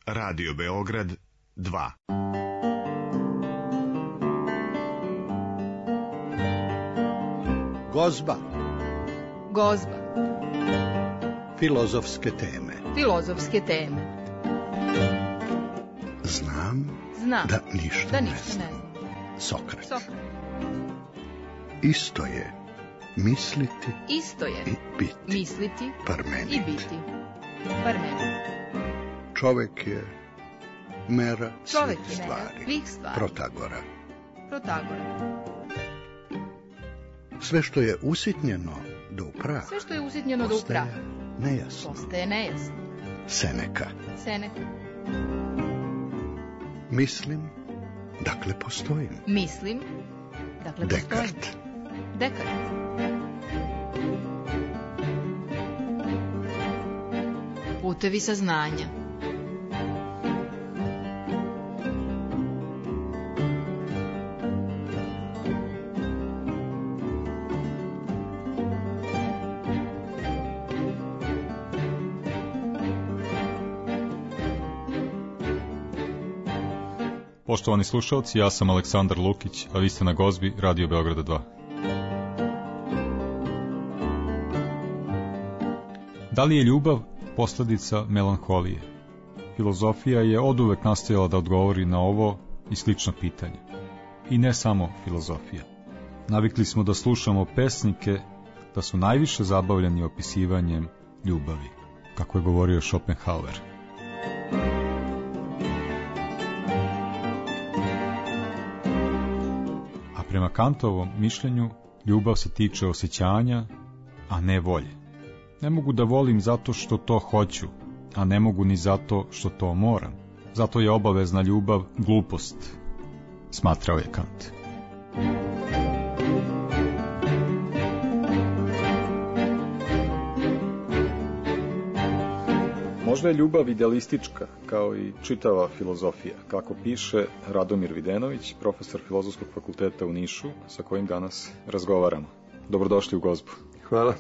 Radio Beograd 2. Gozba. Gozba. Filozofske teme. Filozofske teme. Znam da ništa ne znam. Sokrat. Isto je misliti i biti. Misliti Parmenid. i biti. Parmenid. Čovek je mera Čovek svih je mera stvari. svih stvari. Protagora. Sve što je usitnjeno do prah. Sve što je usitnjeno do prah. Postaje nejasno. Seneka. Mislim, dakle postojim. Mislim, dakle postojim. Dekart. Putevi saznanja. Poštovani slušalci, ja sam Aleksandar Lukić, a vi ste na Gozbi Radio Beograda 2. Da li je ljubav posledica melanholije? Filozofija je oduvek nastojala da odgovori na ovo i slična pitanja. I ne samo filozofija. Navikli smo da slušamo pesnike da su najviše zabavljeni opisivanjem ljubavi, kako je govorio Schopenhauer. Prema Kantovom mišljenju, ljubav se tiče osjećanja, a ne volje. Ne mogu da volim zato što to hoću, a ne mogu ni zato što to moram. Zato je obavezna ljubav glupost, smatrao je Kant. Možda je ljubav idealistička, kao i čitava filozofija, kako piše Radomir Videnović, profesor Filozofskog fakulteta u Nišu, sa kojim danas razgovaramo. Dobrodošli u Gozbu. Hvala.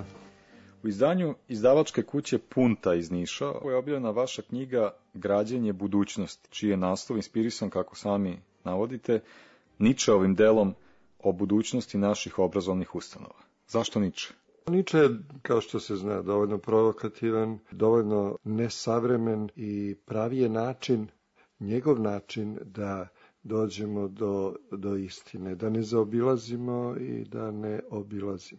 U izdanju izdavačke kuće Punta iz Niša je objavljena vaša knjiga Građenje budućnosti, čiji je naslov inspirisan, kako sami navodite, Ničeovim delom o budućnosti naših obrazovnih ustanova. Zašto Niče? Niče je, kao što se zna, dovoljno provokativan, dovoljno nesavremen i pravi je način, njegov način da dođemo do istine, da ne zaobilazimo i da ne obilazimo.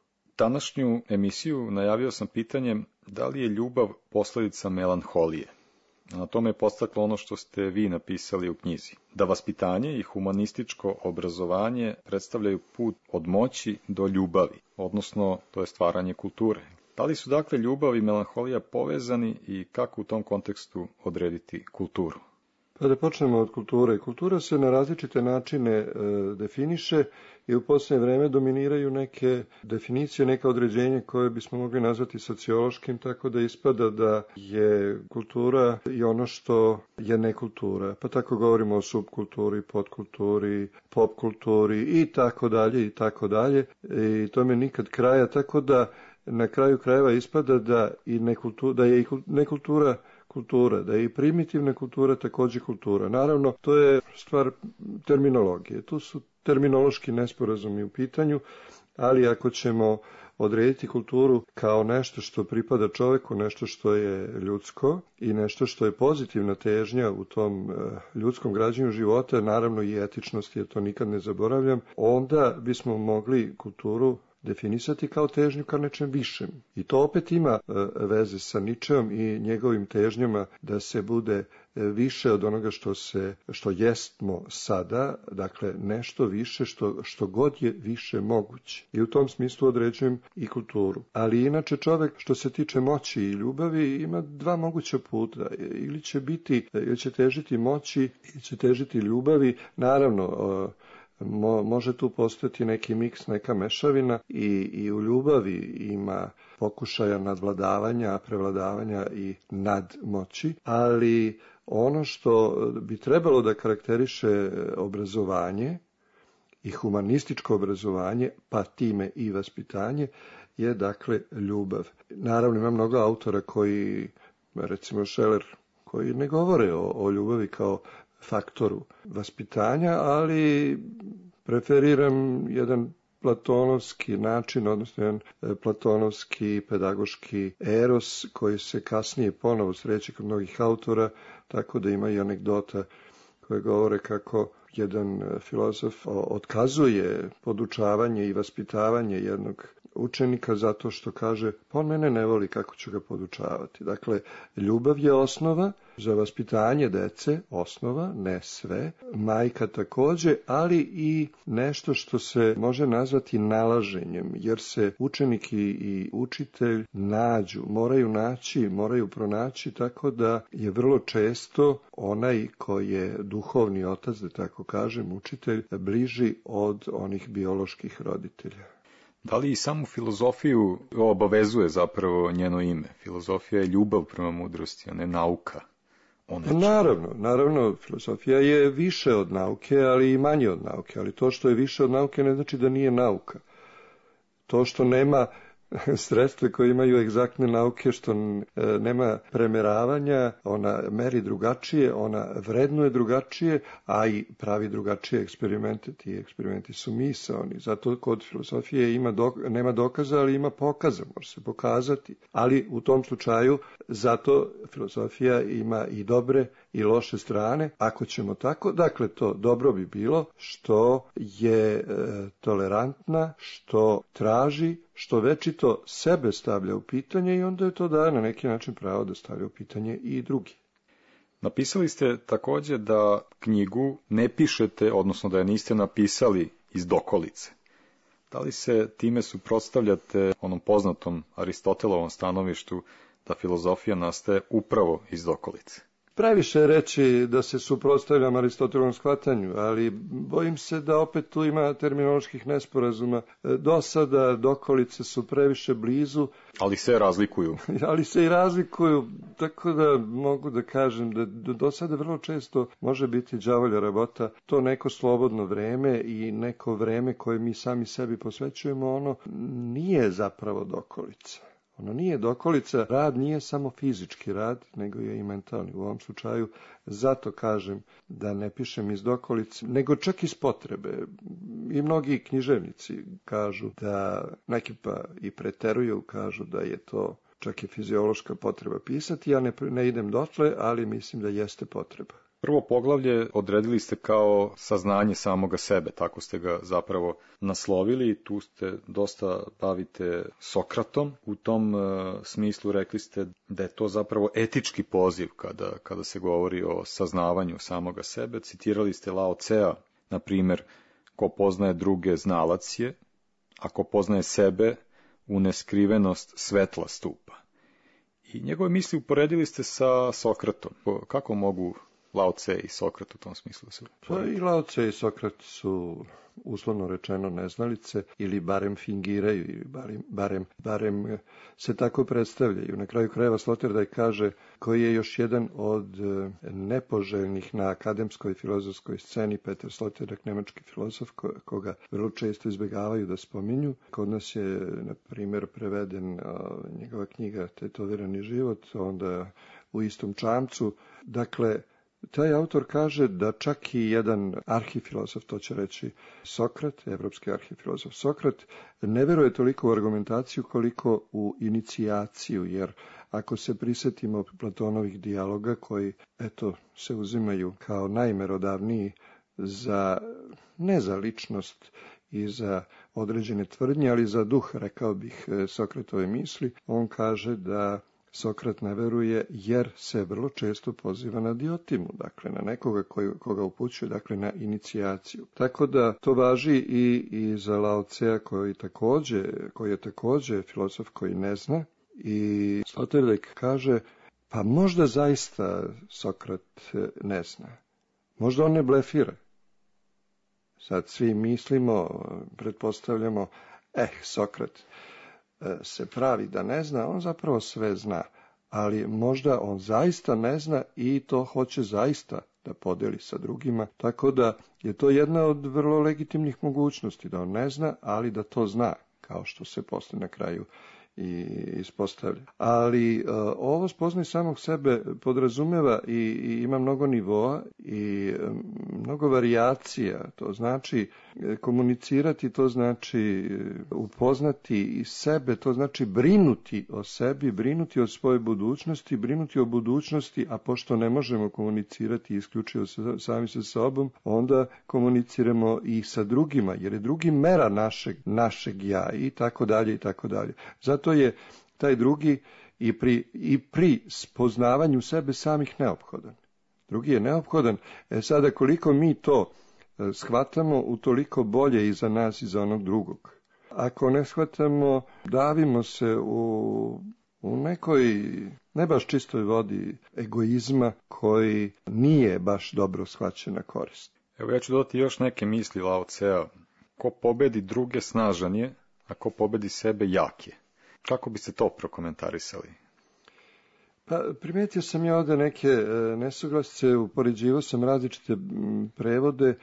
Današnju emisiju najavio sam pitanjem da li je ljubav posledica melanholije. Na tome je podstaklo ono što ste vi napisali u knjizi. Da vaspitanje i humanističko obrazovanje predstavljaju put od moći do ljubavi, odnosno to je stvaranje kulture. Da li su dakle ljubav i melanholija povezani i kako u tom kontekstu odrediti kulturu? Pa da počnemo od kulture. Kultura se na različite načine definiše i u posljednje vreme dominiraju neke definicije, neka određenja koje bismo mogli nazvati sociološkim, tako da ispada da je kultura i ono što je nekultura. Pa tako govorimo o subkulturi, podkulturi, pop kulturi i tako dalje i tako dalje. I tome nikad kraja, tako da na kraju krajeva ispada da je i nekultura kultura, da je i primitivna kultura također kultura. Naravno, to je stvar terminologije. Tu su terminološki nesporazumi u pitanju, ali ako ćemo odrediti kulturu kao nešto što pripada čoveku, nešto što je ljudsko i nešto što je pozitivna težnja u tom ljudskom građenju života, naravno i etičnosti, jer to nikad ne zaboravljam, onda bismo mogli kulturu definisati kao težnju ka nečem višem. I to opet ima veze sa Ničeom i njegovim težnjama da se bude više od onoga što jestmo sada, dakle nešto više što god je više moguće. I u tom smislu određujem i kulturu. Ali inače čovjek što se tiče moći i ljubavi ima dva moguća puta. Ili će težiti moći, ili će težiti ljubavi. Naravno, može tu postojati neki miks, neka mešavina i u ljubavi ima pokušaja nadvladavanja, prevladavanja i nadmoći, ali ono što bi trebalo da karakteriše obrazovanje i humanističko obrazovanje, pa time i vaspitanje, je dakle ljubav. Naravno ima mnogo autora koji, recimo Scheler, koji ne govore o ljubavi kao faktoru vaspitanja, ali preferiram jedan platonovski način, odnosno jedan platonovski pedagoški eros koji se kasnije ponovo sreće kod mnogih autora, tako da ima i anegdota koje govore kako jedan filozof otkazuje podučavanje i vaspitavanje jednog učenika zato što kaže, pa on mene ne voli, kako ću ga podučavati. Dakle, ljubav je osnova za vaspitanje dece, osnova, ne sve, majka takođe, ali i nešto što se može nazvati nalaženjem, jer se učenik i učitelj nađu, moraju pronaći, tako da je vrlo često onaj koji je duhovni otac, da tako kažem, učitelj, bliži od onih bioloških roditelja. Da li i samu filozofiju obavezuje zapravo njeno ime? Filozofija je ljubav prema mudrosti, a ne nauka. Naravno, filozofija je više od nauke, ali i manje od nauke. Ali to što je više od nauke ne znači da nije nauka. To što nema sredstve koje imaju egzaktne nauke, što nema premeravanja, ona meri drugačije, ona vrednuje drugačije, a i pravi drugačije eksperimente. Ti eksperimenti su misaoni. Zato kod filozofije nema dokaza, ali ima pokaza, može se pokazati. Ali u tom slučaju, zato filozofija ima i dobre i loše strane. Ako ćemo tako, dakle to dobro bi bilo što je tolerantna, što traži, što večito sebe stavlja u pitanje i onda je to daje na neki način pravo da stavlja u pitanje i drugi. Napisali ste takođe da knjigu ne pišete, odnosno da je niste napisali iz dokolice. Da li se time suprotstavljate onom poznatom Aristotelovom stanovištu da filozofija nastaje upravo iz dokolice? Previše je reći da se suprotstavljam Aristotelovom shvatanju, ali bojim se da opet tu ima terminoloških nesporazuma. Dosada dokolice su previše blizu. Ali se razlikuju. Ali se i razlikuju, tako da mogu da kažem da do sada vrlo često može biti đavolja rabota to neko slobodno vreme i neko vreme koje mi sami sebi posvećujemo, ono nije zapravo dokolica. Ono nije dokolica, rad nije samo fizički rad, nego je i mentalni. U ovom slučaju zato kažem da ne pišem iz dokolice, nego čak iz potrebe. I mnogi književnici kažu da, neki pa i preteruju, kažu da je to čak i fiziološka potreba pisati. Ja ne idem dotle, ali mislim da jeste potreba. Prvo poglavlje odredili ste kao saznanje samoga sebe, tako ste ga zapravo naslovili, tu ste dosta bavite Sokratom. U tom smislu rekli ste da je to zapravo etički poziv kada se govori o saznavanju samoga sebe. Citirali ste Lao Tsea, na primjer, ko poznaje druge znalac je, a ko poznaje sebe u neskrivenost svetla stupa. I njegove misli uporedili ste sa Sokratom. Kako mogu Lao Tse i Sokrat u tom smislu da se uporedili? Pa i Lao Tse i Sokrat su uslovno rečeno neznalice ili barem fingiraju ili barem se tako predstavljaju. Na kraju krajeva Sloterdijk kaže koji je još jedan od nepoželjnih na akademskoj filozofskoj sceni, Peter Sloterdijk, nemački filozof koga vrlo često izbjegavaju da spominju. Kod nas je, na primjer, preveden njegova knjiga Tetovirani život, onda u istom čamcu. Dakle, taj autor kaže da čak i jedan arhifilozof, to će reći Sokrat, evropski arhifilozof Sokrat, ne veruje toliko u argumentaciju koliko u inicijaciju, jer ako se prisetimo Platonovih dijaloga koji, se uzimaju kao najmerodavniji ne za ličnost i za određene tvrdnje, ali za duh, rekao bih, Sokratove misli, on kaže da Sokrat ne veruje jer se vrlo često poziva na diotimu, dakle na nekoga koga upućuje, dakle na inicijaciju. Tako da to važi i za Lao Tsea koji je takođe filozof koji ne zna. I Sloterdijk kaže, pa možda zaista Sokrat ne zna. Možda on ne blefira. Sad svi mislimo, pretpostavljamo, Sokrat se pravi da ne zna, on zapravo sve zna, ali možda on zaista ne zna i to hoće zaista da podeli sa drugima, tako da je to jedna od vrlo legitimnih mogućnosti, da on ne zna, ali da to zna, kao što se posle na kraju i ispostavlja. Ali ovo spoznaj samog sebe podrazumeva i ima mnogo nivoa i mnogo varijacija. To znači komunicirati, to znači upoznati i sebe, to znači brinuti o sebi, brinuti o svojoj budućnosti, brinuti o budućnosti, a pošto ne možemo komunicirati isključivo sami sa sobom, onda komuniciramo i sa drugima, jer je drugi mera našeg ja i tako dalje i tako dalje. Zato je taj drugi i pri spoznavanju sebe samih neophodan. Drugi je neophodan. Sada koliko mi to shvatamo, utoliko bolje i za nas i za onog drugog. Ako ne shvatamo, davimo se u nekoj ne baš čistoj vodi egoizma koji nije baš dobro shvaćena korist. Evo ja ću dodati još neke misli Lao Tsea. Ko pobedi druge snažan je, a ko pobedi sebe jak je. Kako biste to prokomentarisali? Pa, primetio sam ja ovde neke nesuglasice, upoređivao sam različite prevode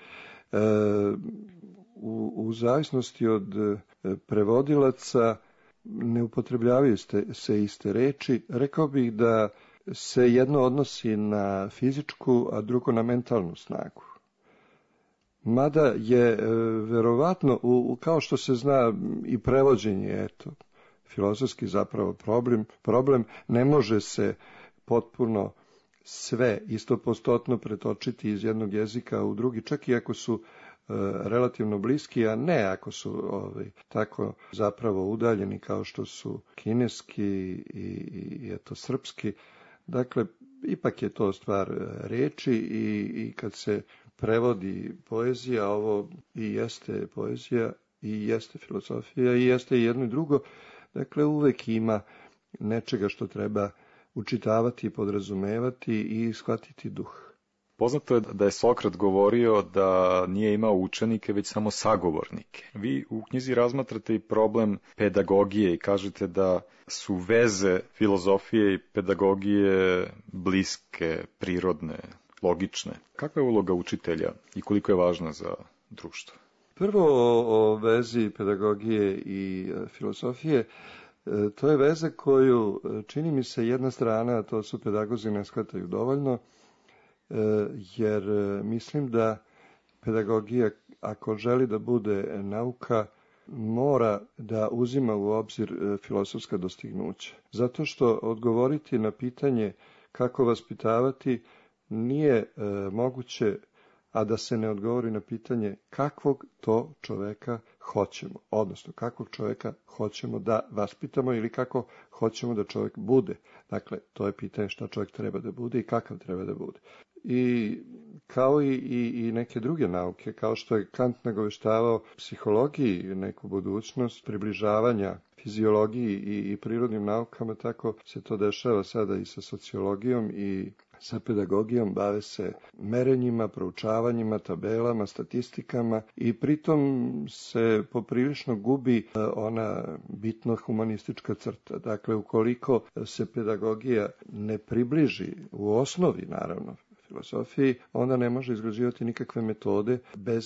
u zavisnosti od prevodilaca, ne upotrebljavaju se iste reči. Rekao bih da se jedno odnosi na fizičku, a drugo na mentalnu snagu. Mada je verovatno, kao što se zna i prevođenje, eto, filozofski zapravo problem, ne može se potpuno sve 100% pretočiti iz jednog jezika u drugi, čak i ako su relativno bliski, a ne ako su tako zapravo udaljeni kao što su kineski i eto srpski. Dakle, ipak je to stvar reči i kad se prevodi poezija, ovo i jeste poezija i jeste filozofija i jeste i jedno i drugo. Dakle, uvek ima nečega što treba učitavati i podrazumevati i shvatiti duh. Poznato je da je Sokrat govorio da nije imao učenike, već samo sagovornike. Vi u knjizi razmatrate i problem pedagogije i kažete da su veze filozofije i pedagogije bliske, prirodne, logične. Kakva je uloga učitelja i koliko je važna za društvo? Prvo o vezi pedagogije i filozofije, to je veza koju čini mi se jedna strana, a to su pedagozi ne shvataju dovoljno, jer mislim da pedagogija, ako želi da bude nauka, mora da uzima u obzir filozofska dostignuća. Zato što odgovoriti na pitanje kako vaspitavati nije moguće, a da se ne odgovori na pitanje kakvog to čoveka hoćemo, odnosno kakvog čoveka hoćemo da vaspitamo ili kako hoćemo da čovek bude. Dakle, to je pitanje šta čovek treba da bude i kakav treba da bude. I kao i neke druge nauke, kao što je Kant nagoveštavao psihologiji neku budućnost, približavanja fiziologiji i prirodnim naukama, tako se to dešava sada i sa sociologijom i sa pedagogijom, bave se merenjima, proučavanjima, tabelama, statistikama i pritom se poprilično gubi ona bitno humanistička crta. Dakle, ukoliko se pedagogija ne približi u osnovi, naravno, filozofiji, onda ne može izgrađivati nikakve metode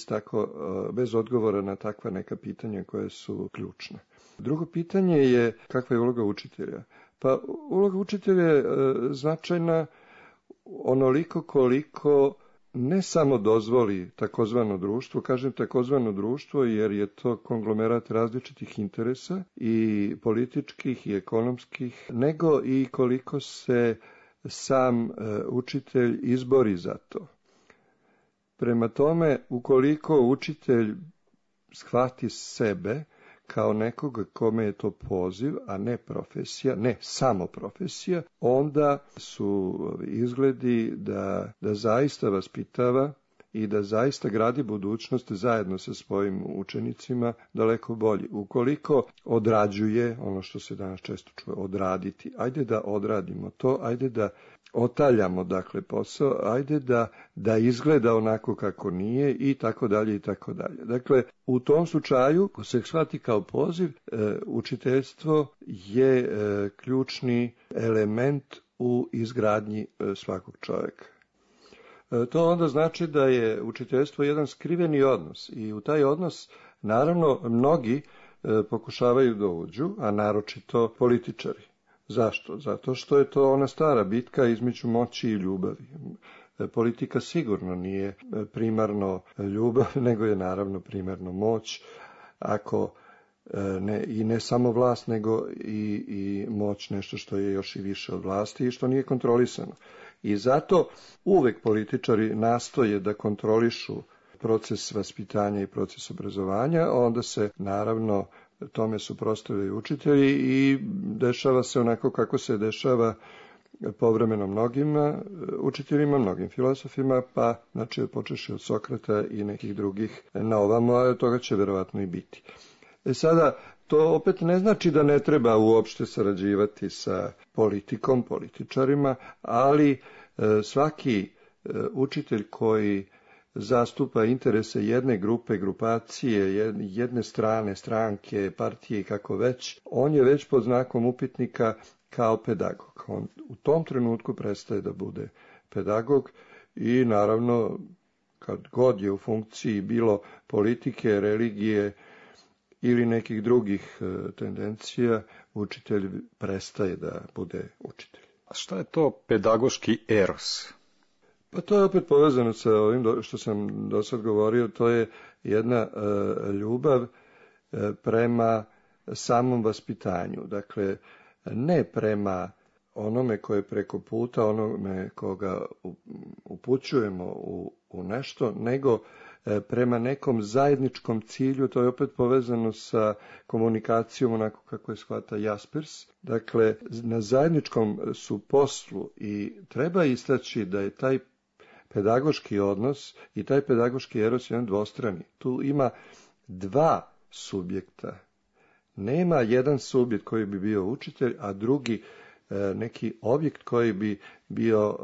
bez odgovora na takva neka pitanja koje su ključne. Drugo pitanje je kakva je uloga učitelja. Pa uloga učitelja je značajna onoliko koliko ne samo dozvoli takozvano društvo, kažem takozvano društvo jer je to konglomerat različitih interesa i političkih i ekonomskih, nego i koliko se sam učitelj izbori za to. Prema tome, ukoliko učitelj shvati sebe kao nekoga kome je to poziv, a ne profesija, ne samo profesija, onda su izgledi da zaista vaspitava i da zaista gradi budućnost zajedno sa svojim učenicima daleko bolji. Ukoliko odrađuje, ono što se danas često čuje, odraditi, ajde da odradimo to, ajde da otaljamo dakle posao, ajde da izgleda onako kako nije i tako dalje i tako dalje. Dakle, u tom slučaju, ko se shvati kao poziv, učiteljstvo je ključni element u izgradnji svakog čovjeka. To onda znači da je učiteljstvo jedan skriveni odnos i u taj odnos naravno mnogi pokušavaju da uđu, a naročito političari. Zašto? Zato što je to ona stara bitka između moći i ljubavi. Politika sigurno nije primarno ljubav, nego je naravno primarno moć, ako ne samo vlast, nego i moć, nešto što je još i više od vlasti i što nije kontrolisano. I zato uvek političari nastoje da kontrolišu proces vaspitanja i proces obrazovanja, onda se naravno tome suprotstavljaju učitelji i dešava se onako kako se dešava povremeno mnogim učiteljima, mnogim filozofima, pa znači počeši od Sokrata i nekih drugih na ovamo, a toga će verovatno i biti. Sada, to opet ne znači da ne treba uopšte sarađivati sa politikom, političarima, ali svaki učitelj koji zastupa interese jedne grupe, grupacije, jedne strane, stranke, partije i kako već, on je već pod znakom upitnika kao pedagog. On u tom trenutku prestaje da bude pedagog i naravno kad god je u funkciji bilo politike, religije ili nekih drugih tendencija, učitelj prestaje da bude učitelj. A šta je to pedagoški eros? Pa to je opet povezano sa ovim što sam do sad govorio, to je jedna ljubav prema samom vaspitanju. Dakle, ne prema onome koje je preko puta, onome koga upućujemo u nešto, nego prema nekom zajedničkom cilju, to je opet povezano sa komunikacijom onako kako je shvata Jaspers. Dakle, na zajedničkom su poslu i treba istaći da je taj pedagoški odnos i taj pedagoški eros jedan dvostrani. Tu ima dva subjekta. Nema jedan subjekt koji bi bio učitelj, a drugi neki objekt koji bi bio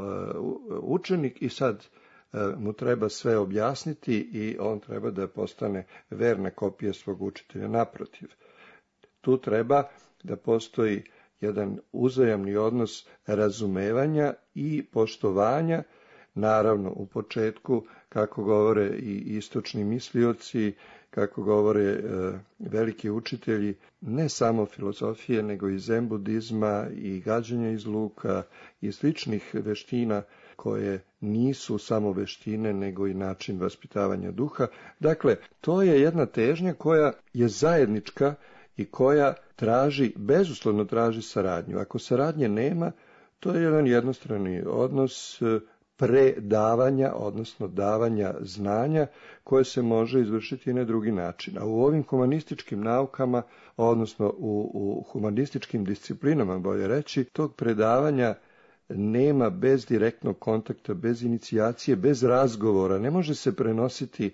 učenik i sad mu treba sve objasniti i on treba da postane verna kopija svog učitelja. Naprotiv, tu treba da postoji jedan uzajamni odnos razumevanja i poštovanja, naravno u početku, kako govore i istočni mislioci, kako govore veliki učitelji, ne samo filozofije, nego i zen budizma i gađanja iz luka i sličnih veština koje nisu samo veštine, nego i način vaspitavanja duha. Dakle, to je jedna težnja koja je zajednička i koja bezuslovno traži saradnju. Ako saradnje nema, to je jedan jednostrani odnos predavanja, odnosno davanja znanja koje se može izvršiti i na drugi način. A u ovim humanističkim naukama, odnosno u humanističkim disciplinama, bolje reći, tog predavanja nema bez direktnog kontakta, bez inicijacije, bez razgovora. Ne može se prenositi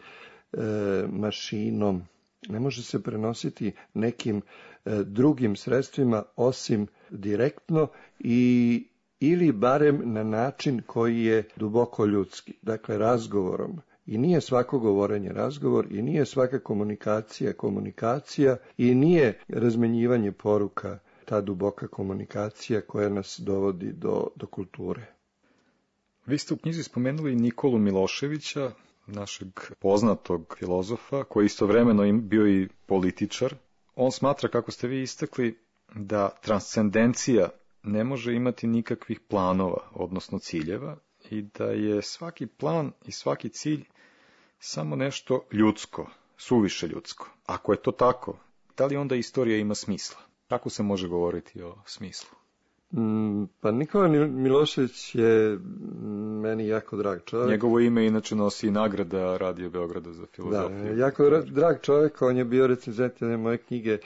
mašinom, ne može se prenositi nekim drugim sredstvima osim direktno ili barem na način koji je duboko ljudski, dakle razgovorom. I nije svako govorenje razgovor, i nije svaka komunikacija, i nije razmenjivanje poruka ta duboka komunikacija koja nas dovodi do kulture. Vi ste u knjizi spomenuli Nikolu Miloševića, našeg poznatog filozofa, koji istovremeno bio i političar. On smatra, kako ste vi istakli, da transcendencija ne može imati nikakvih planova, odnosno ciljeva, i da je svaki plan i svaki cilj samo nešto ljudsko, suviše ljudsko. Ako je to tako, da li onda istorija ima smisla? Kako se može govoriti o smislu? Pa Nikola Milošević je meni jako drag čovjek. Njegovo ime inače nosi nagrada Radio Beograda za filozofiju. Da, jako drag čovjek, on je bio recenzent jedne moje knjige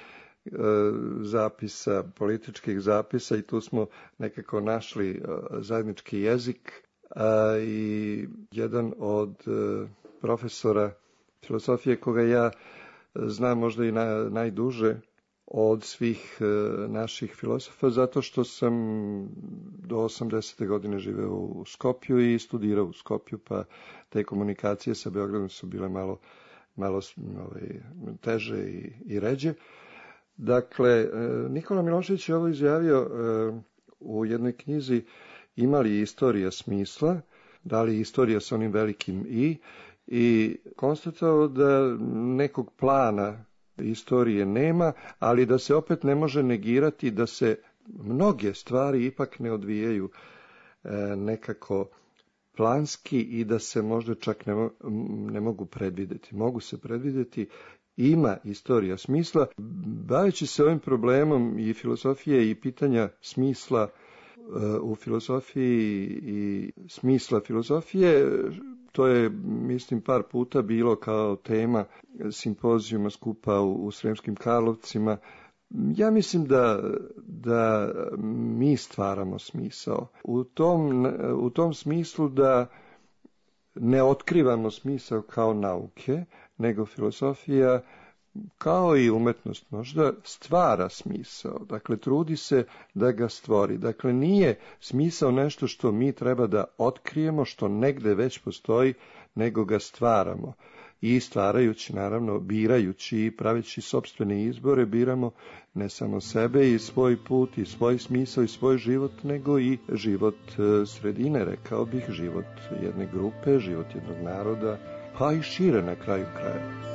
zapisa, političkih zapisa, i tu smo nekako našli zajednički jezik, i jedan od profesora filozofije koga ja znam možda i najduže od svih naših filozofa, zato što sam do 80. godine živeo u Skopju i studirao u Skopju, pa te komunikacije sa Beogradom su bile malo teže i ređe. Dakle, Nikola Milošević je ovo izjavio u jednoj knjizi Ima li istorija smisla, da li istorija sa onim velikim i konstatovao da nekog plana istorije nema, ali da se opet ne može negirati da se mnoge stvari ipak ne odvijaju nekako planski i da se možda čak ne mogu predvideti. Mogu se predvideti, ima istorija smisla. Baveći se ovim problemom i filozofije i pitanja smisla u filozofiji i smisla filozofije, to je, mislim, par puta bilo kao tema simpozijuma skupa u Sremskim Karlovcima. Ja mislim da mi stvaramo smisao. U tom smislu da ne otkrivamo smisao kao nauke, nego filozofija kao i umetnost možda stvara smisao. Dakle, trudi se da ga stvori. Dakle, nije smisao nešto što mi treba da otkrijemo, što negde već postoji, nego ga stvaramo. I stvarajući, naravno, birajući i praveći sopstvene izbore, biramo ne samo sebe i svoj put i svoj smisao i svoj život, nego i život sredine, rekao bih, život jedne grupe, život jednog naroda, pa i šire na kraju kraja.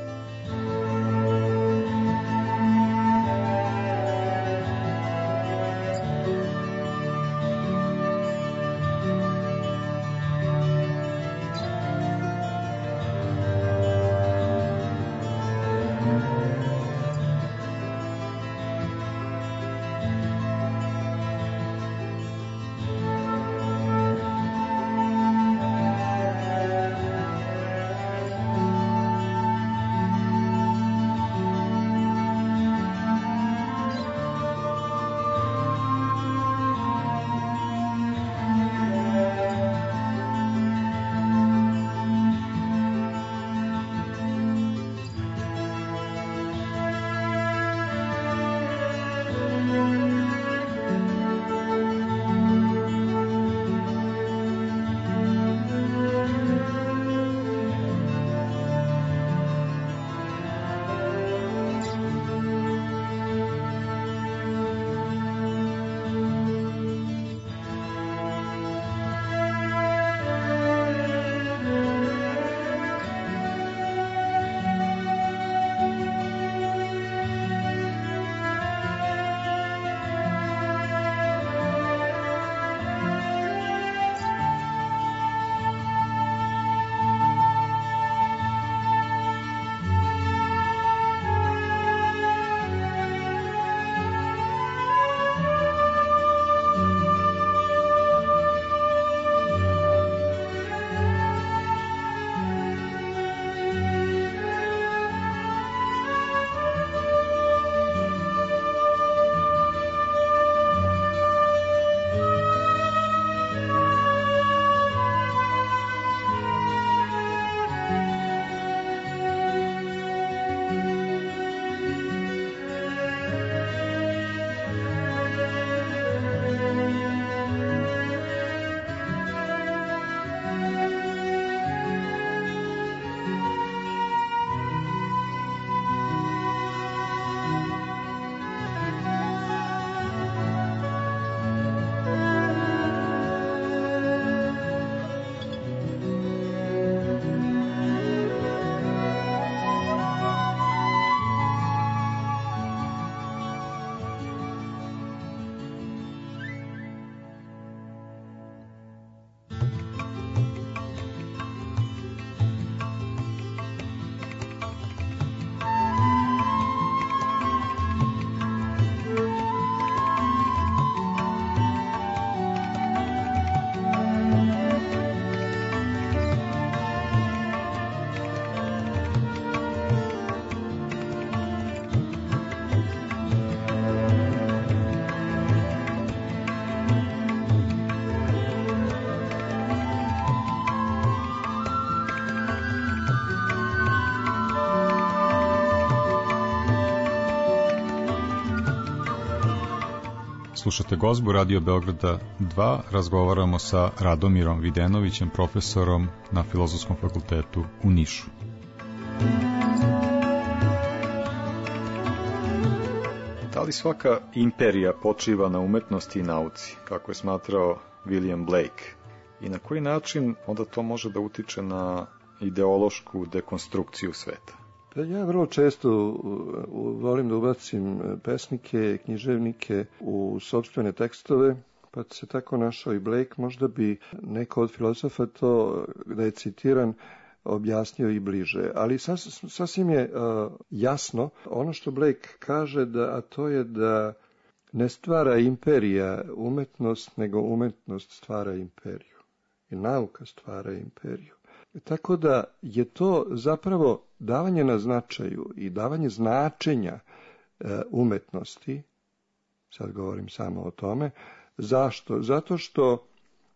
Slušate Gozbu Radio Beograda 2, razgovaramo sa Radomirom Videnovićem, profesorom na Filozofskom fakultetu u Nišu. Da li svaka imperija počiva na umetnosti i nauci, kako je smatrao William Blake? I na koji način onda to može da utiče na ideološku dekonstrukciju sveta? Pa ja vrlo često volim da ubacim pesnike, književnike u sopstvene tekstove, pa se tako našao i Blake. Možda bi neko od filozofa to, da je citiran, objasnio i bliže. Ali sasvim je jasno ono što Blake kaže, a to je da ne stvara imperija umetnost, nego umetnost stvara imperiju. I nauka stvara imperiju. Tako da je to zapravo davanje na značaju i davanje značenja umetnosti, sad govorim samo o tome. Zašto? Zato što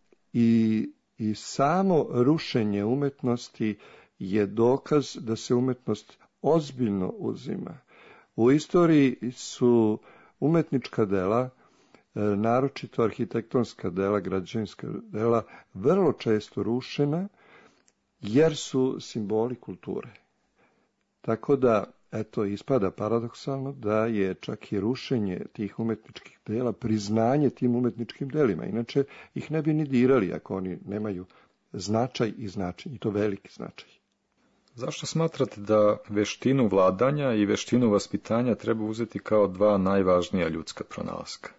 i samo rušenje umetnosti je dokaz da se umetnost ozbiljno uzima. U istoriji su umetnička dela, naročito arhitektonska dela, građevinska dela, vrlo često rušena, jer su simboli kulture. Tako da, eto, ispada paradoksalno da je čak i rušenje tih umetničkih dela priznanje tim umetničkim delima. Inače, ih ne bi ni dirali ako oni nemaju značaj i značenje, i to veliki značaj. Zašto smatrate da veštinu vladanja i veštinu vaspitanja treba uzeti kao dva najvažnija ljudska pronalaska?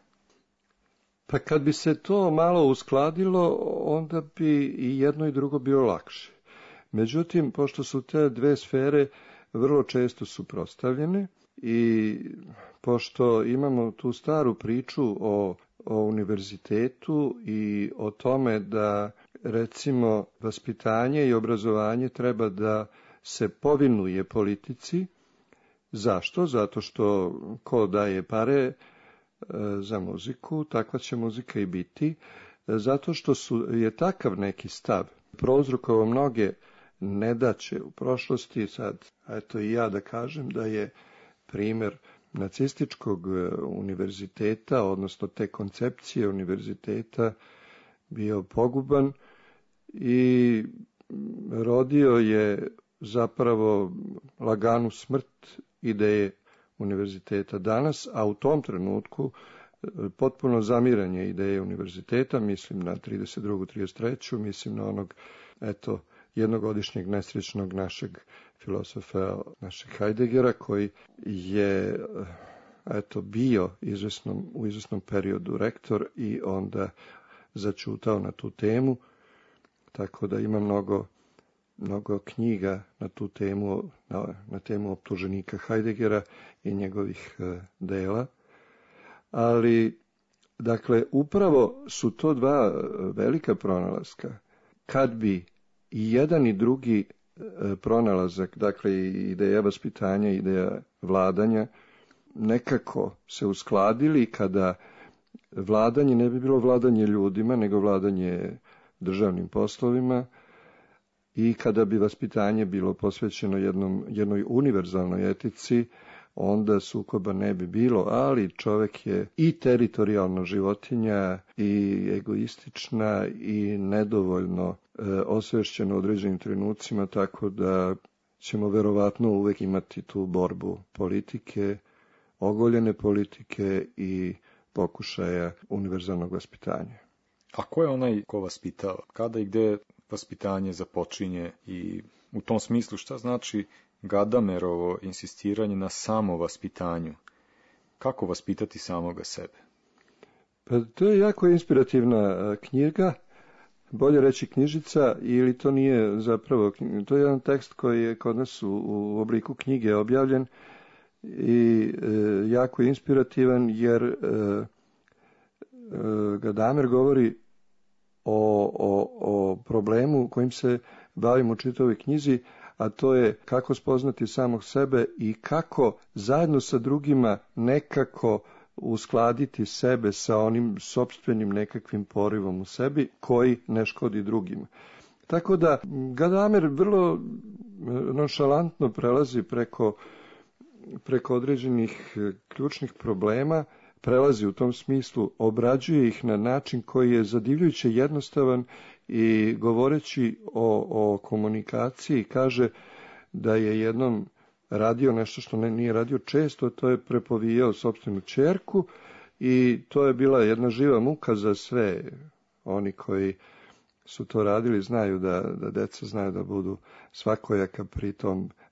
Pa kad bi se to malo uskladilo, onda bi i jedno i drugo bilo lakše. Međutim, pošto su te dve sfere vrlo često suprotstavljene i pošto imamo tu staru priču o univerzitetu i o tome da, recimo, vaspitanje i obrazovanje treba da se povinuje politici. Zašto? Zato što ko daje pare za muziku, takva će muzika i biti. Zato što je takav neki stav prouzrokovao mnoge nedaće u prošlosti. Sad, eto i ja da kažem da je primjer nacističkog univerziteta, odnosno te koncepcije univerziteta, bio poguban i rodio je zapravo laganu smrt ideje univerziteta danas, a u tom trenutku potpuno zamiranje ideje univerziteta, mislim na 32. 33. mislim na onog, eto, jednogodišnjeg nesrećnog našeg filozofa, našeg Heideggera, koji je, eto, bio u izvesnom periodu rektor i onda začutao na tu temu, tako da ima mnogo knjiga na tu temu, na temu optuženika Heideggera i njegovih dela. Ali, dakle, upravo su to dva velika pronalaska. Kad bi i jedan i drugi pronalazak, dakle ideja vaspitanja, ideja vladanja, nekako se uskladili, kada vladanje ne bi bilo vladanje ljudima, nego vladanje državnim poslovima, i kada bi vaspitanje bilo posvećeno jednoj univerzalnoj etici, onda sukoba ne bi bilo, ali čovjek je i teritorijalna životinja, i egoistična, i nedovoljno osvešćen u određenim trenucima, tako da ćemo verovatno uvek imati tu borbu politike, ogoljene politike i pokušaja univerzalnog vaspitanja. A ko je onaj ko vaspitava? Kada i gde vaspitanje započinje i u tom smislu šta znači Gadamerovo insistiranje na samovaspitanju? Kako vaspitati samoga sebe? Pa to je jako inspirativna knjiga, bolje reći knjižica, ili to nije zapravo, to je jedan tekst koji je kod nas u obliku knjige objavljen i jako je inspirativan, jer Gadamer govori o problemu kojim se bavimo u čitavoj knjizi, a to je kako spoznati samog sebe i kako zajedno sa drugima nekako uskladiti sebe sa onim sopstvenim nekakvim porivom u sebi koji ne škodi drugima. Tako da Gadamer vrlo nonšalantno prelazi preko određenih ključnih problema, prelazi u tom smislu, obrađuje ih na način koji je zadivljujuće jednostavan i govoreći o komunikaciji kaže da je jednom radio nešto što nije radio često, to je prepovijao sopstvenu ćerku i to je bila jedna živa muka za sve. Oni koji su to radili znaju da deca znaju da budu svakojaka pri tom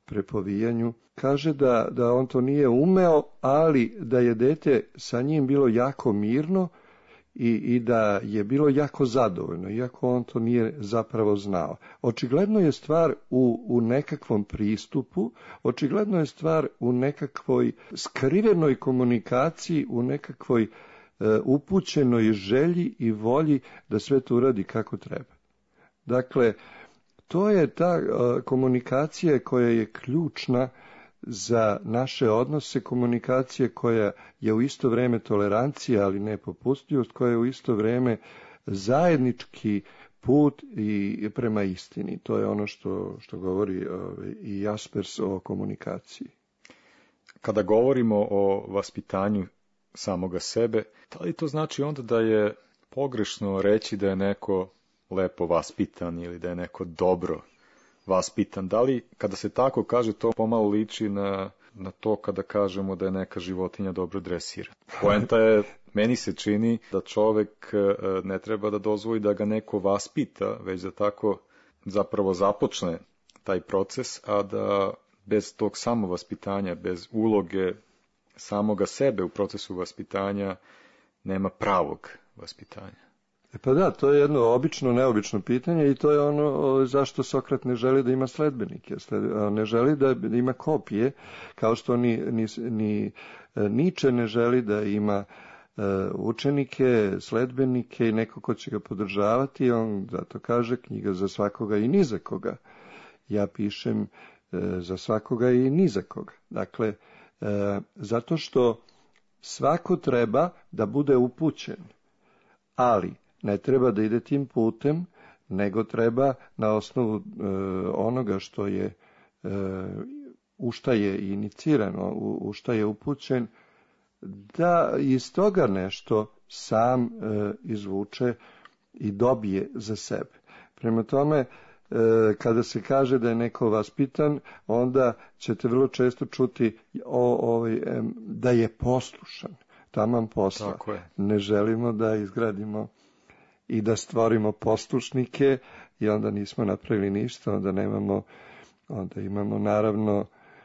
prepovijanju. Kaže da on to nije umeo, ali da je dete sa njim bilo jako mirno i da je bilo jako zadovoljno, iako on to nije zapravo znao. Očigledno je stvar u nekakvom pristupu, očigledno je stvar u nekakvoj skrivenoj komunikaciji, u nekakvoj upućenoj želji i volji da sve to uradi kako treba. Dakle, to je ta komunikacija koja je ključna za naše odnose, komunikacije koja je u isto vrijeme tolerancija, ali ne popustljivost, koja je u isto vrijeme zajednički put i prema istini. To je ono što govori i Jaspers o komunikaciji. Kada govorimo o vaspitanju samoga sebe, da li to znači onda da je pogrešno reći da je neko lepo vaspitan ili da je neko dobro vaspitan? Da li, kada se tako kaže, to pomalo liči na to kada kažemo da je neka životinja dobro dresira? Poenta je, meni se čini da čovek ne treba da dozvoli da ga neko vaspita, već da tako zapravo započne taj proces, a da bez tog samovaspitanja, bez uloge samoga sebe u procesu vaspitanja, nema pravog vaspitanja. Pa da, to je jedno obično, neobično pitanje i to je ono zašto Sokrat ne želi da ima sledbenike. Ne želi da ima kopije, kao što ni Niče ne želi da ima učenike, sledbenike i neko ko će ga podržavati. On zato kaže knjiga za svakoga i ni za koga. Ja pišem za svakoga i ni za koga. Dakle, zato što svako treba da bude upućen, ali ne treba da ide tim putem, nego treba na osnovu onoga što je, u šta je inicirano, u šta je upućen, da iz toga nešto sam izvuče i dobije za sebe. Prema tome, kada se kaže da je neko vaspitan, onda ćete vrlo često čuti da je poslušan. Taman posla. Ne želimo da izgradimo i da stvorimo poslušnike i onda nismo napravili ništa, onda imamo naravno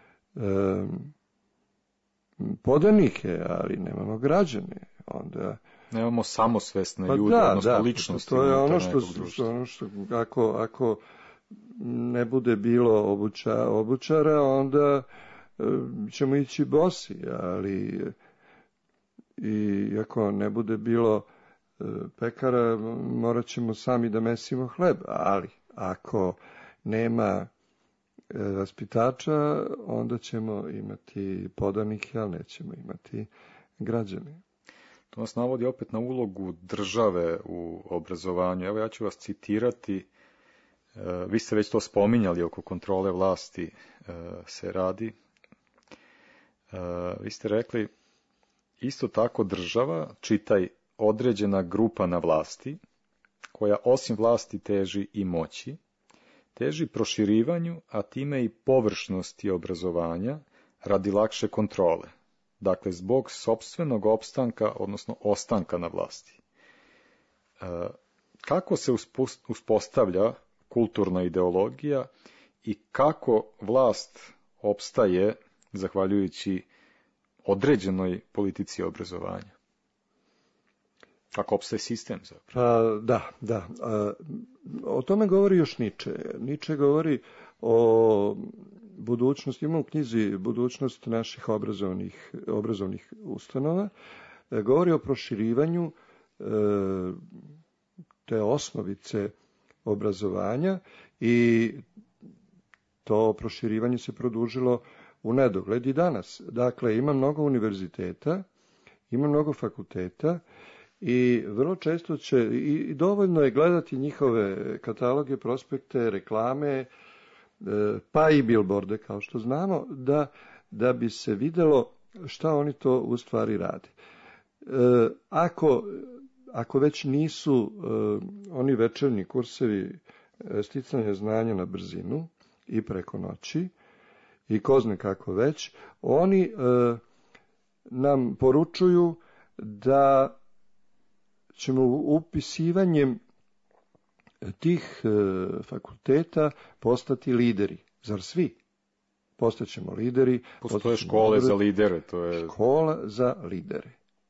podanike, ali nemamo građane. Onda nemamo samosvesne ljude, odnosno ličnosti. To je ono što ako ne bude bilo obućara, onda ćemo ići bosi, ali i ako ne bude bilo pekara, morat ćemo sami da mesimo hleb, ali ako nema vaspitača, onda ćemo imati podanike, ali nećemo imati građane. To nas navodi opet na ulogu države u obrazovanju. Evo ja ću vas citirati, vi ste već to spominjali, oko kontrole vlasti se radi. Vi ste rekli, isto tako država, čitaj određena grupa na vlasti, koja osim vlasti teži i moći, teži proširivanju, a time i površnosti obrazovanja radi lakše kontrole. Dakle, zbog sopstvenog opstanka, odnosno ostanka na vlasti. Kako se uspostavlja kulturna ideologija i kako vlast opstaje zahvaljujući određenoj politici obrazovanja? Kako opstaje sistem zapravo? Da. O tome govori još Niče. Niče govori o budućnosti, ima u knjizi Budućnost naših obrazovnih ustanova, govori o proširivanju te osnovice obrazovanja i to proširivanje se produžilo u nedogled i danas. Dakle, ima mnogo univerziteta, ima mnogo fakulteta i vrlo često će, i dovoljno je gledati njihove kataloge, prospekte, reklame, pa i billboarde, kao što znamo, da bi se videlo šta oni to u stvari rade. Ako već nisu oni večernji kursevi sticanja znanja na brzinu i preko noći i ko zna kako već, oni nam poručuju da ćemo upisivanjem tih fakulteta postati lideri. Zar svi? postaćemo lideri. Postoje škole za lidere. To je... Škola za lidere.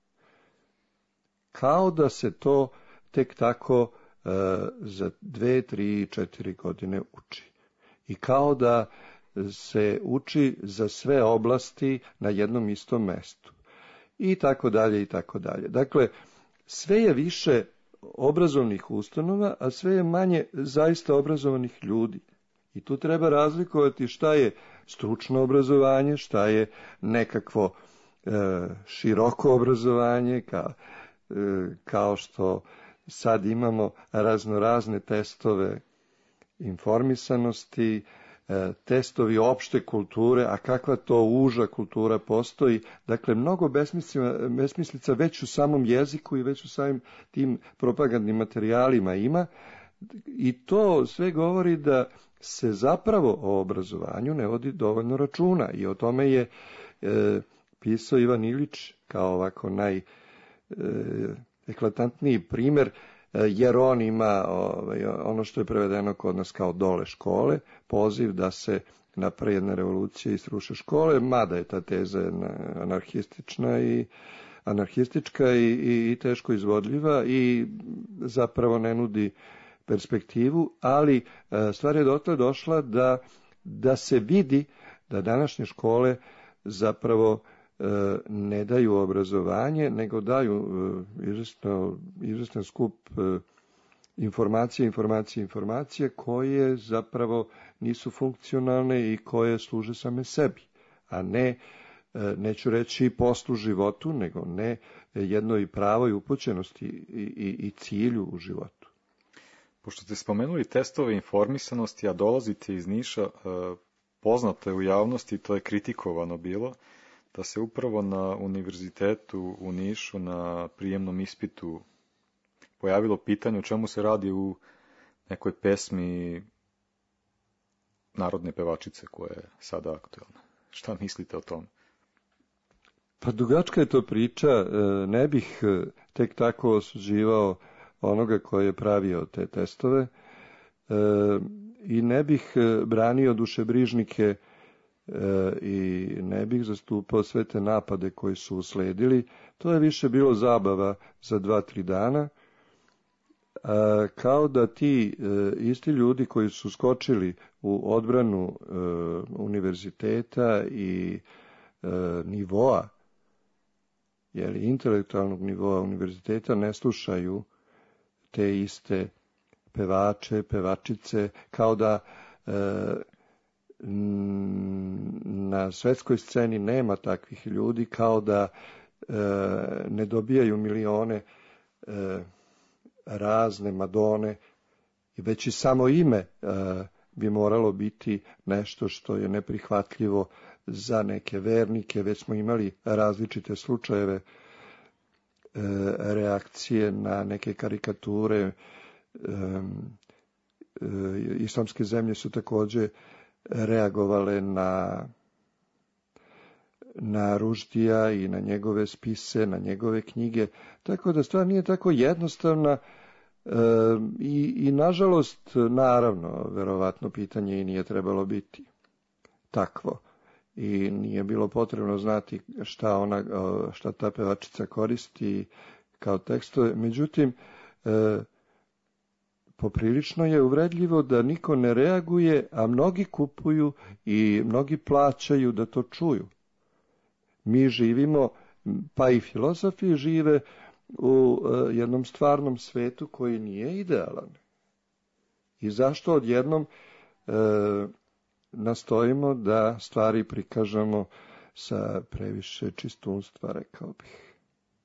Kao da se to tek tako za 2, 3, 4 godine uči. I kao da se uči za sve oblasti na jednom istom mestu. I tako dalje, i tako dalje. Dakle, sve je više obrazovnih ustanova, a sve je manje zaista obrazovanih ljudi. I tu treba razlikovati šta je stručno obrazovanje, šta je nekakvo široko obrazovanje, kao što sad imamo raznorazne testove informisanosti, testovi opšte kulture, a kakva to uža kultura postoji. Dakle, mnogo besmislica već u samom jeziku i već u samim tim propagandnim materijalima ima. I to sve govori da se zapravo o obrazovanju ne vodi dovoljno računa. I o tome je pisao Ivan Ilić kao ovako najeklatantniji primer, jer on ima ono što je prevedeno kod nas kao dole škole, poziv da se napravi jedna revolucija i sruše škole, mada je ta teza anarhistička i teško izvodljiva i zapravo ne nudi perspektivu, ali stvar je dotle došla da se vidi da današnje škole zapravo ne daju obrazovanje, nego daju izvestan skup informacije koje zapravo nisu funkcionalne i koje služe same sebi, a ne, neću reći poslu životu, nego ne jednoj pravoj upućenosti i cilju u životu. Pošto ste spomenuli testove informisanosti, a dolazite iz Niša, poznato je u javnosti, to je kritikovano bilo, da se upravo na univerzitetu u Nišu na prijemnom ispitu pojavilo pitanje o čemu se radi u nekoj pesmi narodne pevačice koja je sada aktuelna. Šta mislite o tom? Pa dugačka je to priča, ne bih tek tako osuđivao onoga koji je pravio te testove i ne bih branio dušebrižnike i ne bih zastupao sve te napade koji su usledili. To je više bilo zabava za 2-3 dana, kao da ti isti ljudi koji su skočili u odbranu univerziteta i nivoa, intelektualnog nivoa univerziteta, ne slušaju te iste pevače, pevačice, kao da na svetskoj sceni nema takvih ljudi, kao da ne dobijaju milione razne Madone, i već i samo ime bi moralo biti nešto što je neprihvatljivo za neke vernike. Već smo imali različite slučajeve reakcije na neke karikature. Islamske zemlje su takođe reagovale na Ruždija i na njegove spise, na njegove knjige, tako da stvar nije tako jednostavna i nažalost, naravno, verovatno pitanje i nije trebalo biti takvo i nije bilo potrebno znati šta ta pevačica koristi kao tekstove. Međutim, poprilično je uvredljivo da niko ne reaguje, a mnogi kupuju i mnogi plaćaju da to čuju. Mi živimo, pa i filozofi žive u jednom stvarnom svetu koji nije idealan. I zašto odjednom nastojimo da stvari prikažemo sa previše čistunstva, rekao bih.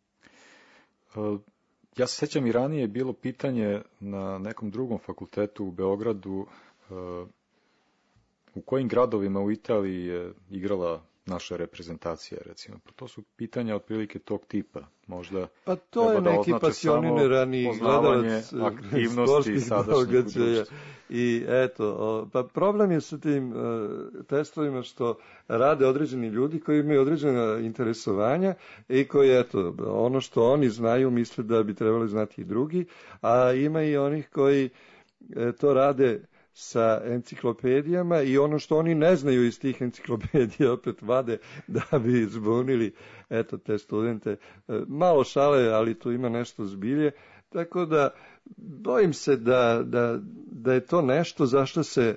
Ja se sećam i ranije je bilo pitanje na nekom drugom fakultetu u Beogradu u kojim gradovima u Italiji je igrala naša reprezentacija, recimo. Pa to su pitanja otprilike tog tipa. Možda pa to je neki pasionirani gledalac aktivnosti sadašnjeg društva. I eto, pa problem je sa tim testovima što rade određeni ljudi koji imaju određena interesovanja i koji, eto, ono što oni znaju misle da bi trebali znati i drugi, a ima i onih koji to rade sa enciklopedijama i ono što oni ne znaju iz tih enciklopedija opet vade da bi zbunili te studente. Malo šale, ali tu ima nešto zbilje. Tako da bojim se da je to nešto zašto se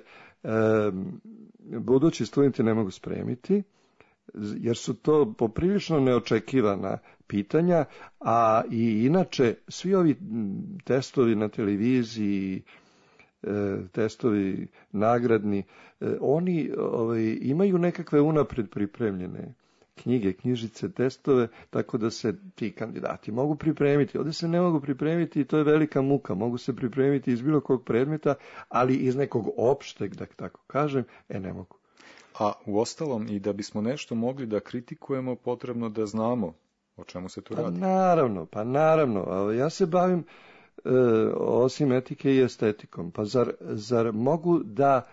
budući studenti ne mogu spremiti, jer su to poprilično neočekivana pitanja, a i inače svi ovi testovi na televiziji, testovi nagradni, oni imaju nekakve unapred pripremljene knjige, knjižice, testove, tako da se ti kandidati mogu pripremiti. Ovdje se ne mogu pripremiti i to je velika muka. Mogu se pripremiti iz bilo kog predmeta, ali iz nekog opšteg, da tako kažem, ne mogu. A uostalom, i da bismo nešto mogli da kritikujemo, potrebno da znamo o čemu se tu radi. Pa naravno. Ja se bavim osim etike i estetikom. Pa zar mogu da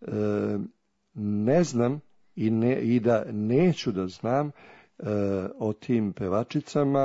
ne znam i da neću da znam o tim pevačicama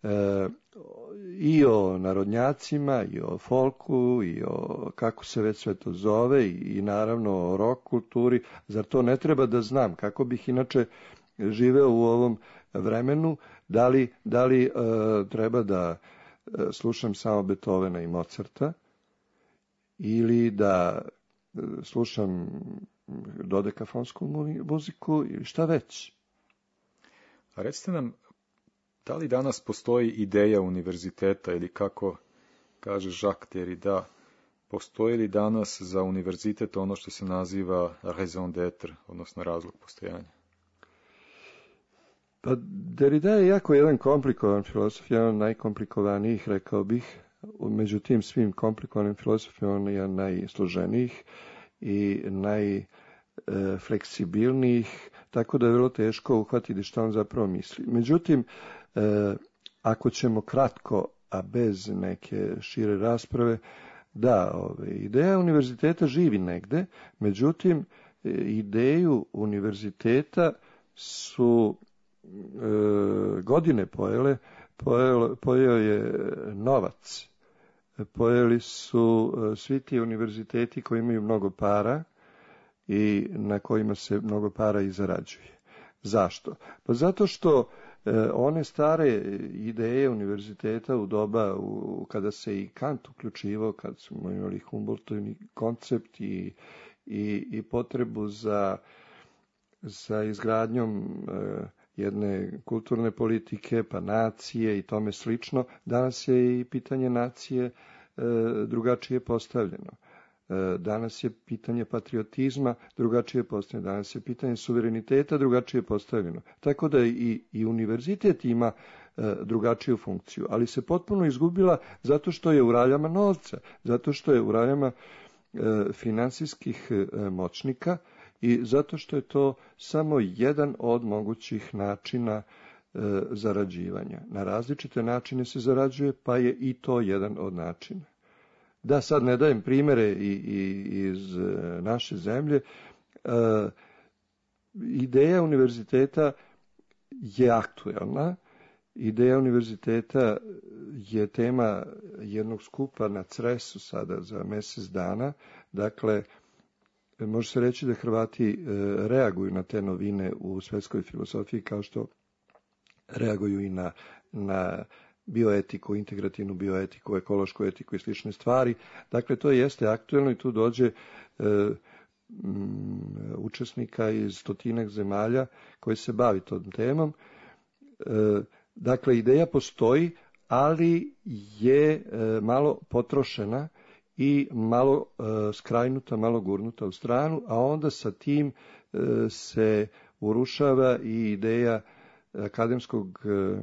i o narodnjacima i o folku i o kako se već sve to zove i naravno o rock kulturi. Zar to ne treba da znam? Kako bih inače živeo u ovom vremenu? Da li treba da slušam samo Beethovena i Mozarta ili da slušam dodekafonsku muziku ili šta već? A recite nam, da li danas postoji ideja univerziteta ili kako kaže Jacques Derrida, postoji li danas za univerzitet ono što se naziva raison d'être, odnosno razlog postojanja? Pa Derrida je jako jedan komplikovan filozof, jedan od najkomplikovanijih, rekao bih. Među tim svim komplikovanim filozofima on je najsloženijih i najfleksibilnijih, tako da je vrlo teško uhvatiti što on zapravo misli. Međutim, ako ćemo kratko, a bez neke šire rasprave, ideja univerziteta živi negde, međutim, ideju univerziteta su godine pojeo je novac. Pojeli su svi ti univerziteti koji imaju mnogo para i na kojima se mnogo para i zarađuje. Zašto? Pa zato što one stare ideje univerziteta u doba kada se i Kant uključivao, kad smo imali Humboldtov koncept i potrebu za izgradnjom jedne kulturne politike, pa nacije i tome slično. Danas je i pitanje nacije drugačije postavljeno. Danas je pitanje patriotizma drugačije postavljeno. Danas je pitanje suvereniteta drugačije postavljeno. Tako da i univerzitet ima drugačiju funkciju, ali se potpuno izgubila zato što je u raljama novca, zato što je u raljama finansijskih moćnika, i zato što je to samo jedan od mogućih načina zarađivanja. Na različite načine se zarađuje, pa je i to jedan od načina. Da sad ne dajem primere iz naše zemlje, ideja univerziteta je aktuelna. Ideja univerziteta je tema jednog skupa na Cresu sada za mjesec dana. Dakle, može se reći da Hrvati reaguju na te novine u svetskoj filozofiji kao što reaguju i na bioetiku, integrativnu bioetiku, ekološku etiku i slične stvari. Dakle, to jeste aktuelno i tu dođe učesnika iz 100 zemalja koji se bavi tom temom. Dakle, ideja postoji, ali je malo potrošena i malo skrajnuta, malo gurnuta u stranu, a onda sa tim se urušava i ideja akademskog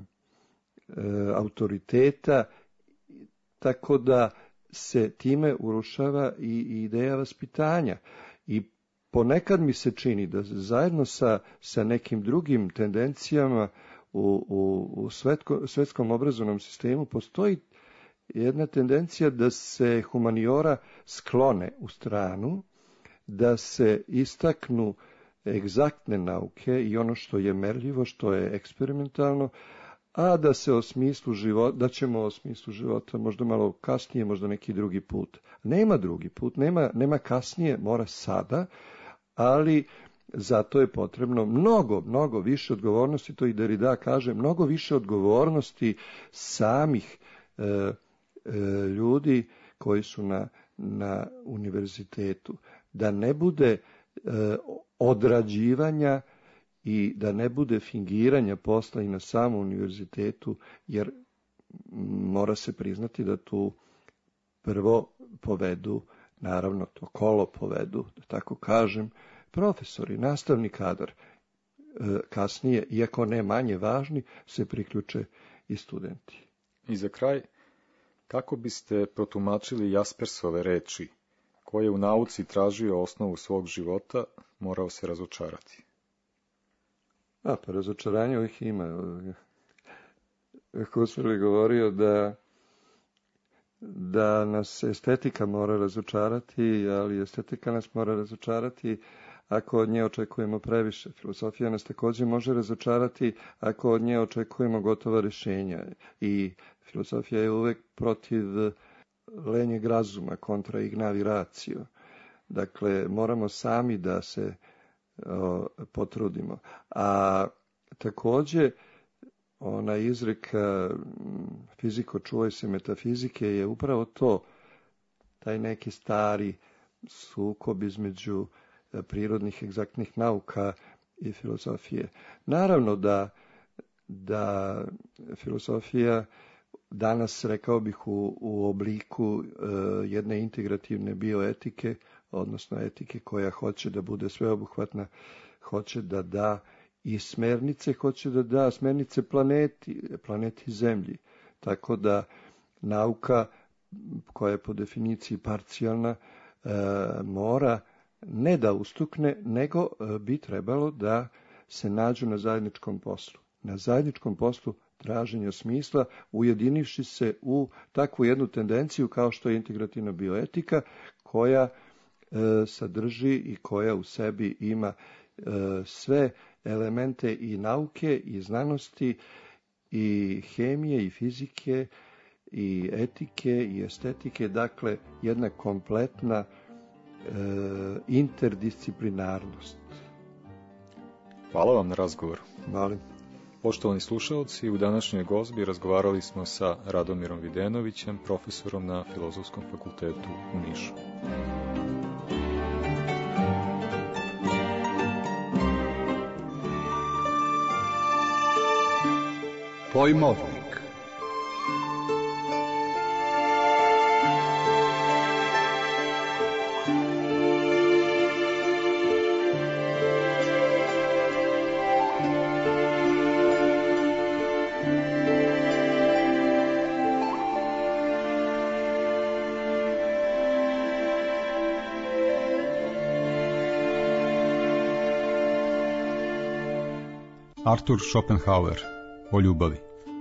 autoriteta, tako da se time urušava i ideja vaspitanja. I ponekad mi se čini da zajedno sa nekim drugim tendencijama u svetskom obrazovnom sistemu postoji jedna tendencija da se humaniora sklone u stranu, da se istaknu egzaktne nauke i ono što je merljivo, što je eksperimentalno, a da se o smislu života, da ćemo o smislu života možda malo kasnije, možda neki drugi put. Nema drugi put, nema kasnije, mora sada, ali zato je potrebno mnogo više odgovornosti, to i Derrida kaže, mnogo više odgovornosti samih ljudi koji su na univerzitetu. Da ne bude odrađivanja i da ne bude fingiranja posla i na samom univerzitetu, jer mora se priznati da tu prvo povedu, naravno to kolo povedu, da tako kažem, profesori, nastavni kadar. Kasnije, iako ne manje važni, se priključe i studenti. I za kraj, kako biste protumačili Jaspersove reči, koje u nauci tražio osnovu svog života, morao se razočarati? Pa razočaranje uvijek ima. Husserl je govorio da nas estetika mora razočarati, ali estetika nas mora razočarati ako od nje očekujemo previše. Filozofija nas također može razočarati ako od nje očekujemo gotova rješenja. I filozofija je uvek protiv lenjeg razuma, kontra ignavi ratio. Dakle, moramo sami da se potrudimo. A također, ona izreka fiziko čuvaj se metafizike je upravo to, taj neki stari sukob između prirodnih egzaktnih nauka i filozofije. Naravno da filozofija danas, rekao bih, u obliku jedne integrativne bioetike, odnosno etike koja hoće da bude sveobuhvatna, hoće da da i smernice, hoće da da smernice planeti Zemlji. Tako da nauka, koja je po definiciji parcijalna, mora ne da ustukne, nego bi trebalo da se nađu na zajedničkom poslu. Na zajedničkom poslu traženja smisla, ujedinivši se u takvu jednu tendenciju kao što je integrativna bioetika, koja sadrži i koja u sebi ima sve elemente i nauke i znanosti i hemije i fizike i etike i estetike, dakle jedna kompletna interdisciplinarnost. Hvala vam na razgovoru. Molim. Poštovani slušalci, u današnjoj gozbi razgovarali smo sa Radomirom Videnovićem, profesorom na Filozofskom fakultetu u Nišu. Pojmovnik. Arthur Schopenhauer o ljubavi.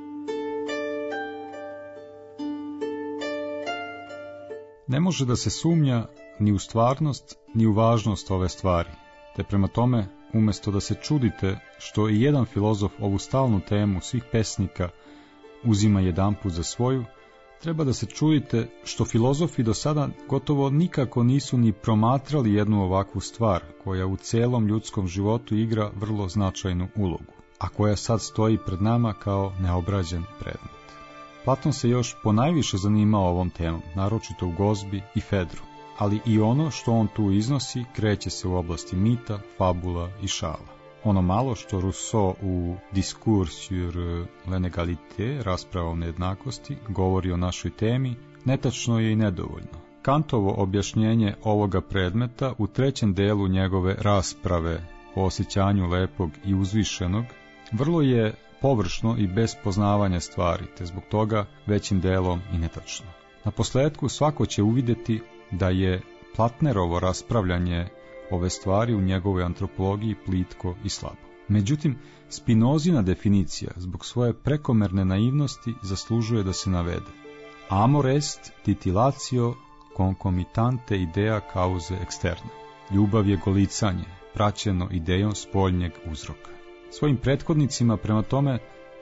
Ne može da se sumnja ni u stvarnost, ni u važnost ove stvari, te prema tome, umjesto da se čudite što i jedan filozof ovu stalnu temu svih pesnika uzima jedanput za svoju, treba da se čudite što filozofi do sada gotovo nikako nisu ni promatrali jednu ovakvu stvar, koja u celom ljudskom životu igra vrlo značajnu ulogu, a koja sad stoji pred nama kao neobrađen predmet. Platon se još ponajviše zanimao ovom temom, naročito u Gozbi i Fedru, ali i ono što on tu iznosi kreće se u oblasti mita, fabula i šala. Ono malo što Rousseau u Discours sur l'inégalité, rasprava o nejednakosti, govori o našoj temi, netačno je i nedovoljno. Kantovo objašnjenje ovoga predmeta u trećem delu njegove rasprave o osjećanju lepog i uzvišenog vrlo je površno i bez poznavanja stvari, te zbog toga većim delom i netačno. Naposletku svako će uvidjeti da je Platnerovo raspravljanje ove stvari u njegovoj antropologiji plitko i slabo. Međutim, Spinozina definicija zbog svoje prekomerne naivnosti zaslužuje da se navede. Amor est titillatio concomitante idea cause externe. Ljubav je golicanje, praćeno idejom spoljnjeg uzroka. Svojim prethodnicima prema tome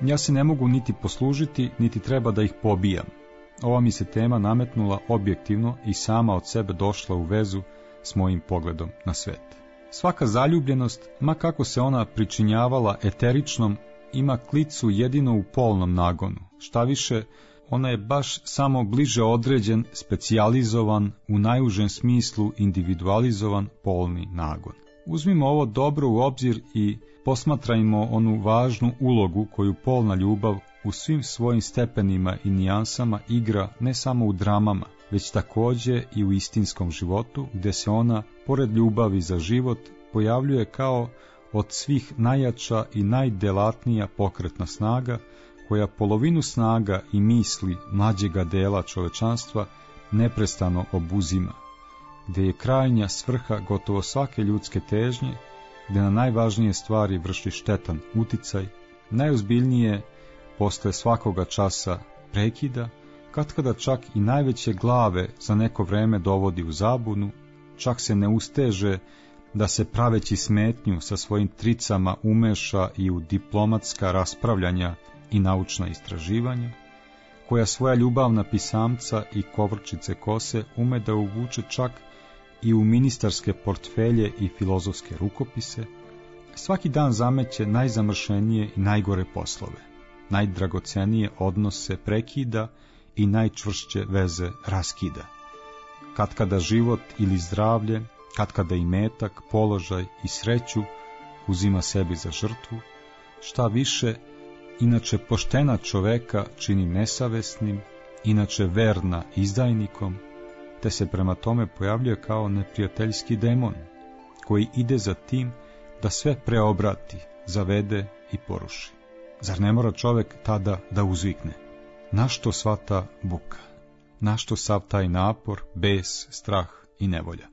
Ja se ne mogu niti poslužiti, niti treba da ih pobijam. Ova mi se tema nametnula objektivno i sama od sebe došla u vezu s mojim pogledom na svet. Svaka zaljubljenost, ma kako se ona pričinjavala eteričnom, ima klicu jedino u polnom nagonu. Šta više, ona je baš samo bliže određen, specijalizovan, u najužem smislu individualizovan polni nagon. Uzmimo ovo dobro u obzir i posmatrajmo onu važnu ulogu koju polna ljubav u svim svojim stepenima i nijansama igra ne samo u dramama, već također i u istinskom životu, gdje se ona, pored ljubavi za život, pojavljuje kao od svih najjača i najdelatnija pokretna snaga, koja polovinu snaga i misli mlađega dela čovečanstva neprestano obuzima, gdje je krajnja svrha gotovo svake ljudske težnje, gdje na najvažnije stvari vrši štetan uticaj, najozbiljnije posle svakoga časa prekida, katkada čak i najveće glave za neko vreme dovodi u zabunu, čak se ne usteže da se praveći smetnju sa svojim tricama umeša i u diplomatska raspravljanja i naučna istraživanja, koja svoja ljubavna pisamca i kovrčice kose ume da uvuče čak i u ministarske portfelje i filozofske rukopise, svaki dan zameće najzamršenije i najgore poslove, najdragocenije odnose prekida i najčvršće veze raskida. Katkada život ili zdravlje, katkada i metak, položaj i sreću uzima sebi za žrtvu, šta više, inače poštena čoveka čini nesavesnim, inače verna izdajnikom, te se prema tome pojavljuje kao neprijateljski demon, koji ide za tim da sve preobrati, zavede i poruši. Zar ne mora čovek tada da uzvikne? Našto sva ta buka? Našto sav taj napor, bes, strah i nevolja?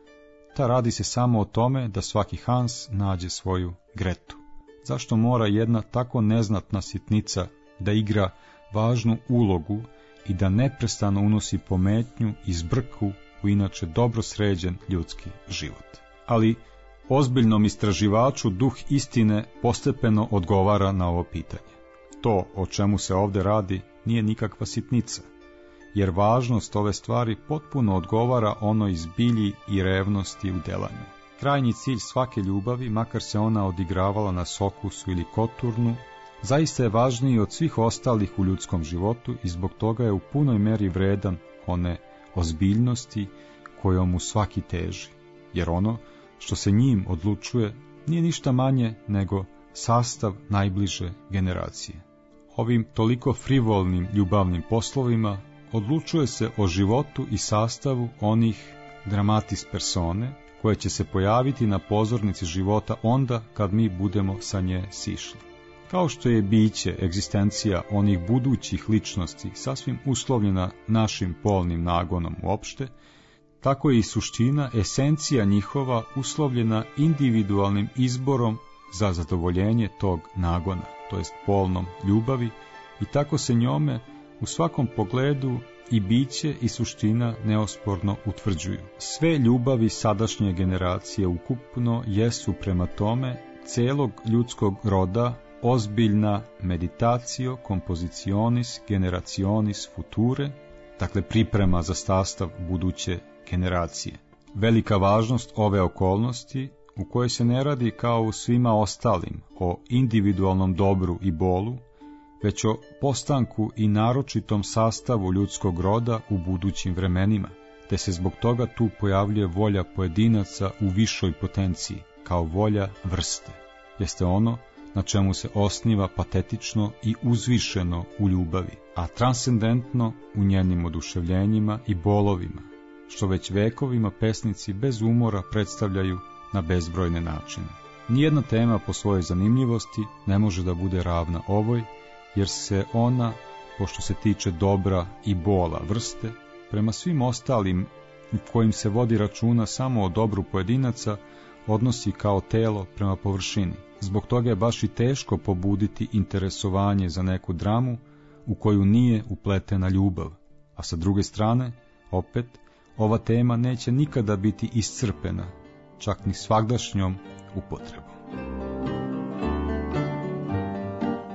Ta radi se samo o tome da svaki Hans nađe svoju Gretu. Zašto mora jedna tako neznatna sitnica da igra važnu ulogu i da neprestano unosi pometnju i zbrku u inače dobro sređen ljudski život? Ali ozbiljnom istraživaču duh istine postepeno odgovara na ovo pitanje. To o čemu se ovdje radi nije nikakva sitnica, jer važnost ove stvari potpuno odgovara onoj zbilji i revnosti u delanju. Krajnji cilj svake ljubavi, makar se ona odigravala na sokusu ili koturnu, zaista je važniji od svih ostalih u ljudskom životu i zbog toga je u punoj meri vredan one ozbiljnosti kojom mu svaki teži, jer ono što se njim odlučuje nije ništa manje nego sastav najbliže generacije. Ovim toliko frivolnim ljubavnim poslovima odlučuje se o životu i sastavu onih dramatis persone koje će se pojaviti na pozornici života onda kad mi budemo sa nje sišli. Kao što je biće, egzistencija onih budućih ličnosti sasvim uslovljena našim polnim nagonom uopšte, tako je i suština, esencija njihova uslovljena individualnim izborom za zadovoljenje tog nagona, to jest polnom ljubavi, i tako se njome u svakom pogledu i biće i suština neosporno utvrđuju. Sve ljubavi sadašnje generacije ukupno jesu prema tome celog ljudskog roda ozbiljna meditatio compositionis generationis future, dakle priprema za sastav buduće generacije. Velika važnost ove okolnosti, u kojoj se ne radi kao u svima ostalim o individualnom dobru i bolu, već o postanku i naročitom sastavu ljudskog roda u budućim vremenima, te se zbog toga tu pojavljuje volja pojedinaca u višoj potenciji, kao volja vrste. Jeste ono na čemu se osniva patetično i uzvišeno u ljubavi, a transcendentno u njenim oduševljenjima i bolovima, što već vekovima pesnici bez umora predstavljaju na bezbrojne načine. Nijedna tema po svojoj zanimljivosti ne može da bude ravna ovoj, jer se ona, pošto se tiče dobra i bola vrste, prema svim ostalim u kojim se vodi računa samo o dobru pojedinaca, odnosi kao telo prema površini. Zbog toga je baš i teško pobuditi interesovanje za neku dramu u koju nije upletena ljubav, a sa druge strane, opet, ova tema neće nikada biti iscrpena, čak ni svagdašnjom upotrebom.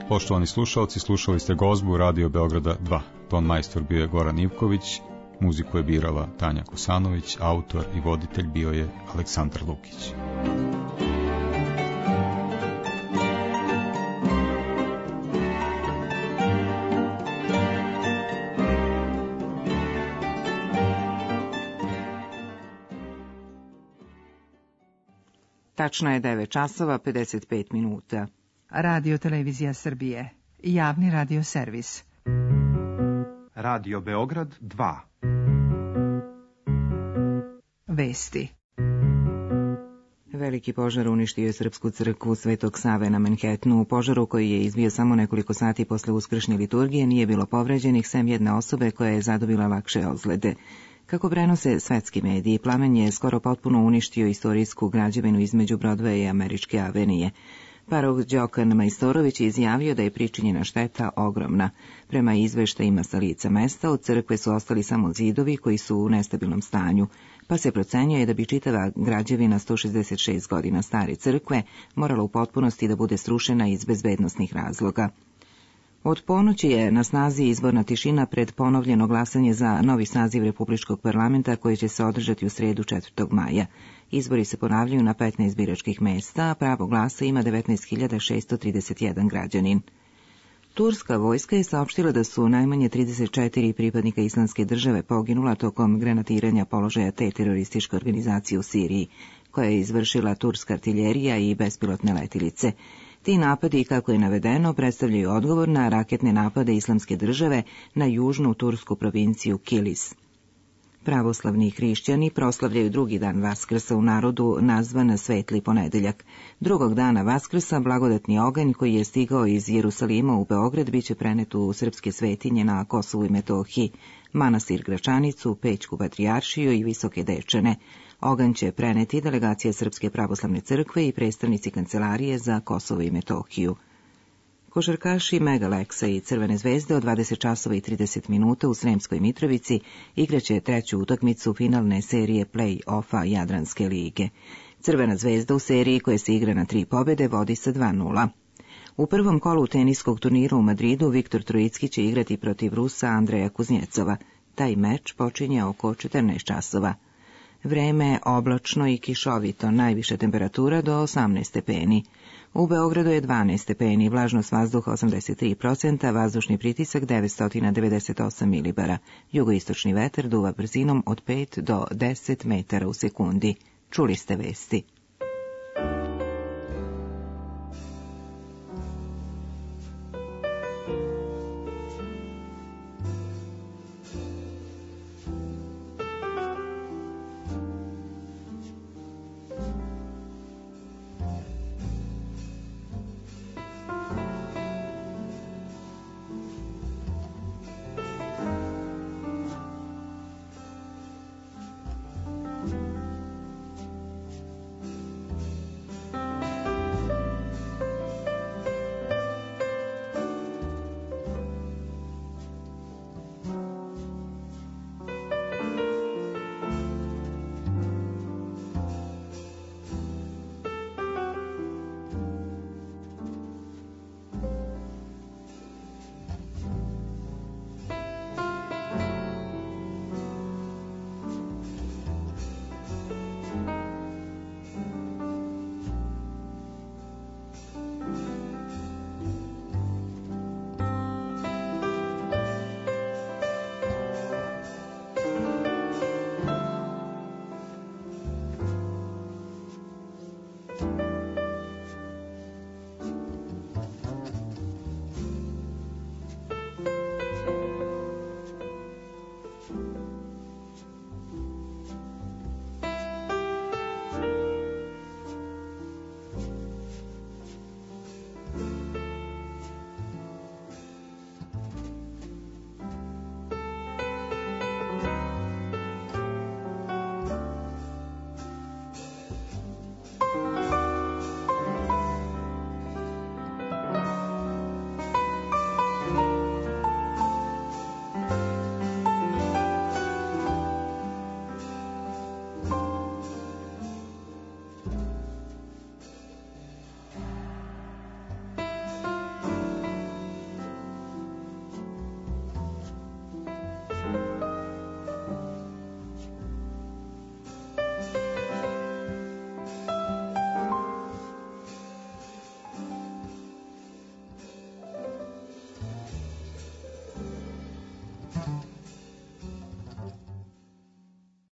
Poštovani slušalci, slušali ste gozbu Radio Beograda 2. Ton majstor bio je Goran Ivković, muziku je birala Tanja Kosanović, autor i voditelj bio je Aleksandar Lukić. Tačno je 9 časova 55 minuta. Radio Televizija Srbije, javni radio servis. Radio Beograd 2. Vesti. Veliki požar uništio je Srpsku crkvu Svetog Save na Manhattanu. U požaru koji je izbio samo nekoliko sati posle uskršnje liturgije nije bilo povređenih, sem jedne osobe koja je zadobila lakše ozljede. Kako prenose svetski mediji, plamen je skoro potpuno uništio istorijsku građevinu između Broadwaya i Američke avenije. Parok Đokan Majstorović je izjavio da je pričinjena šteta ogromna. Prema izveštajima sa lica mesta, od crkve su ostali samo zidovi koji su u nestabilnom stanju, pa se procenjuje da bi čitava građevina 166 godina stare crkve morala u potpunosti da bude srušena iz bezbednosnih razloga. Od ponoći je na snazi izborna tišina pred ponovljeno glasanje za novi saziv Republičkog parlamenta koji će se održati u sredu 4. maja. Izbori se ponavljaju na 15 biračkih mesta, a pravo glasa ima 19.631 građanin. Turska vojska je saopštila da su najmanje 34 pripadnika Islamske države poginula tokom granatiranja položaja te terorističke organizacije u Siriji, koja je izvršila turska artiljerija i bespilotne letilice. Ti napadi, kako je navedeno, predstavljaju odgovor na raketne napade Islamske države na južnu tursku provinciju Kilis. Pravoslavni hrišćani proslavljaju drugi dan Vaskrsa u narodu nazvan Svetli ponedeljak. Drugog dana Vaskrsa blagodatni oganj koji je stigao iz Jerusalima u Beograd biće prenet u srpske svetinje na Kosovu i Metohiji, manastir Gračanicu, Pećku patrijaršiju i Visoke Dečane. Oganj će preneti delegacija Srpske pravoslavne crkve i predstavnici Kancelarije za Kosovo i Metohiju. Košarkaši Mega Leksa i Crvene zvezde od 20 časova i 30 minuta u Sremskoj Mitrovici igraće treću utakmicu finalne serije play-offa Jadranske lige. Crvena zvezda u seriji koja se igra na 3 pobjede vodi sa 2:0. U prvom kolu teniskog turnira u Madridu Viktor Trojicki će igrati protiv Rusa Andreja Kuznjecova. Taj meč počinje oko 14 časova. Vreme oblačno i kišovito, najviša temperatura do 18 stepeni. U Beogradu je 12 stepeni, vlažnost vazduha 83%, vazdušni pritisak 998 milibara. Jugoistočni vetar duva brzinom od 5 do 10 metara u sekundi. Čuli ste vesti.